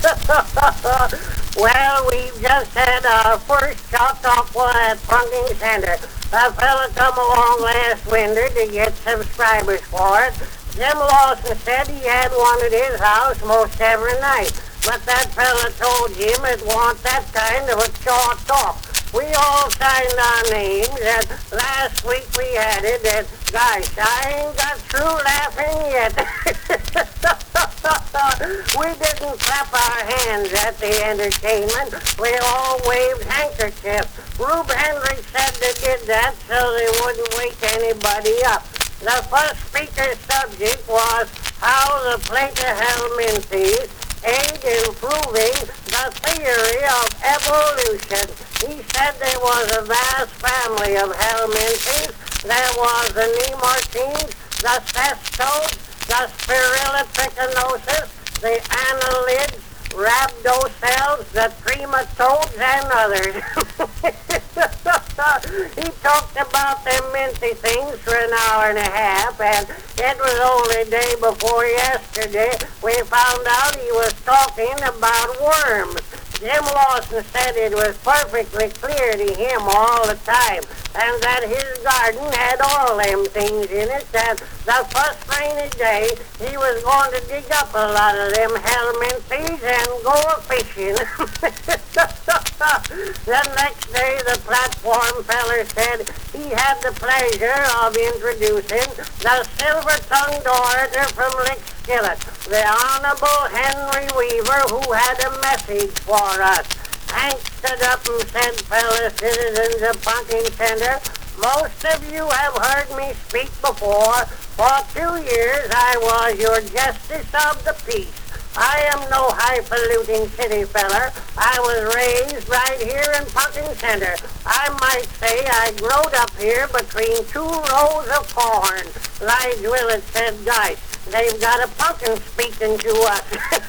Well, we've just had our first shot off one at Punking Center. A fella come along last winter to get subscribers for it. Jim Lawson said he had one at his house most every night. But that fella told Jim it wasn't that kind of a short off. We all signed our names, and last week we had it, and gosh, I ain't got through laughing yet. We didn't clap our hands at the entertainment. We all waved handkerchiefs. Rube Hendricks said they did that so they wouldn't wake anybody up. The first speaker's subject was how the Plato-Helminthes aid in proving the theory of evolution. He said there was a vast family of helminthes. There was the Nemartines, the cestodes, the Spirillipicanosis, the annelids, rhabdocells, the trematodes, and others. He talked about them minty things for an hour and a half, and it was only day before yesterday we found out he was talking about worms. Jim Lawson said it was perfectly clear to him all the time, and that his garden had all them things in it, and the first rainy day he was going to dig up a lot of them helminthes and go a-fishing. The next day the platform feller said he had the pleasure of introducing the silver-tongued orator from Lickskillet, the Honorable Henry Weaver, who had a message for us. Hank stood up and said, fellow citizens of Punking Center, most of you have heard me speak before. For 2 years I was your Justice of the Peace. I am no highfalutin city feller. I was raised right here in Punking Center. I might say I growed up here between 2 rows of corn. Lige Willett said, guys, they've got a pumpkin speaking to us.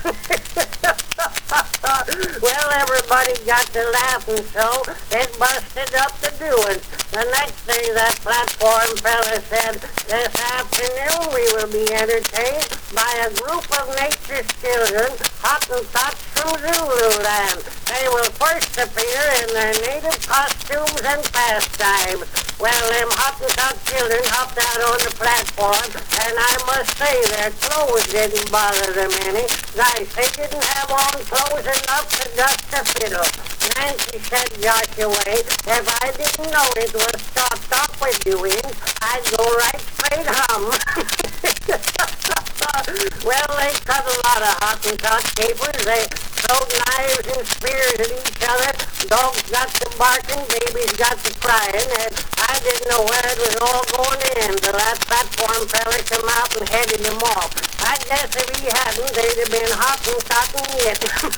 Well, everybody got to laughing, so it busted up the doings. The next day, that platform fella said, this afternoon we will be entertained by a group of nature's children, Hottentots from Zululand. They will first appear in their native costumes and pastimes. Well, them Hottentot children hopped out on the platform, and I must say their clothes didn't bother them any. Guys, they didn't have on clothes enough to dust a fiddle. Nancy said, Joshua, if I didn't know it was stopped off with doings, I'd go right straight home. Well, they cut a lot of Hottentot capers. They throwed knives and spears at each other. Dogs got to barking, babies got to crying, and I didn't know where it was all going to end till that platform fella come out and headed them off. I guess if he hadn't, they'd have been Hottentotting yet.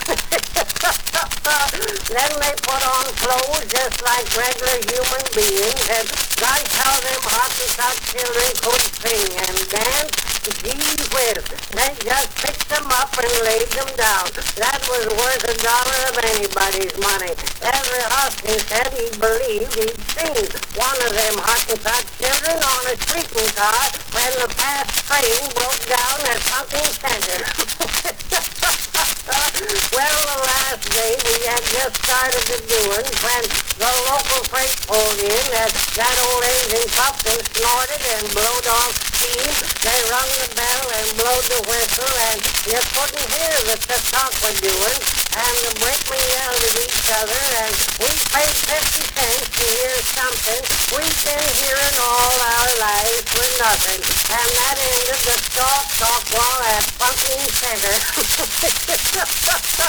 Then they put on clothes just like regular human beings, and gosh, how them Hottentot children could sing and dance. Gee whiz, they just picked them up and laid them down. That was worth $1 of anybody's money. Every Hoskins said he believed he'd seen one of them Hottentot children on a streaking car when the fast train broke down at Punking Center. Well, the last day we had just started the doings when the local freight pulled in, and that old engine puffed and snorted and blowed off steam. They rung the bell and blowed the whistle, and you couldn't hear the talk we're doing, and the brakemen yelled at each other, and we paid 50 cents to hear something we've been hearing all our lives for nothing, and that ended the talk while at Punking Center.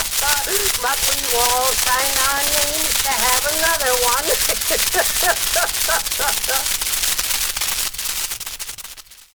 But we all signed our names to have another one.